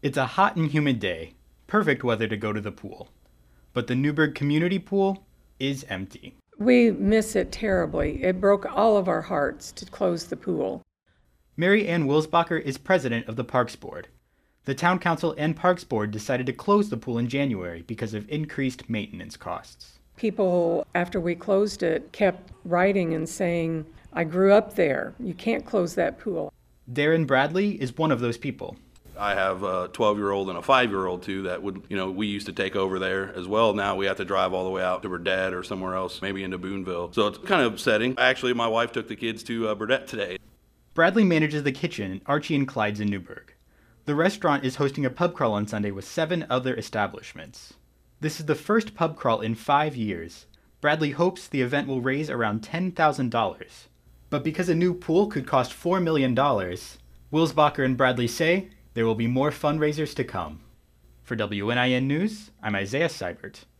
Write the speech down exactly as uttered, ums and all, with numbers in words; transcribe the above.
It's a hot and humid day, perfect weather to go to the pool. But the Newburgh Community Pool is empty. We miss it terribly. It broke all of our hearts to close the pool. Mary Ann Wilsbacher is president of the Parks Board. The Town Council and Parks Board decided to close the pool in January because of increased maintenance costs. People, after we closed it, kept writing and saying, I grew up there. You can't close that pool. Darren Bradley is one of those people. I have a twelve-year-old and a five-year-old, too, that would, you know, we used to take over there as well. Now we have to drive all the way out to Burdett or somewhere else, maybe into Boonville. So it's kind of upsetting. Actually, my wife took the kids to uh, Burdett today. Bradley manages the kitchen in Archie and Clyde's in Newburgh. The restaurant is hosting a pub crawl on Sunday with seven other establishments. This is the first pub crawl in five years. Bradley hopes the event will raise around ten thousand dollars. But because a new pool could cost four million dollars, Wilsbacher and Bradley say there will be more fundraisers to come. For W N I N News, I'm Isaiah Seibert.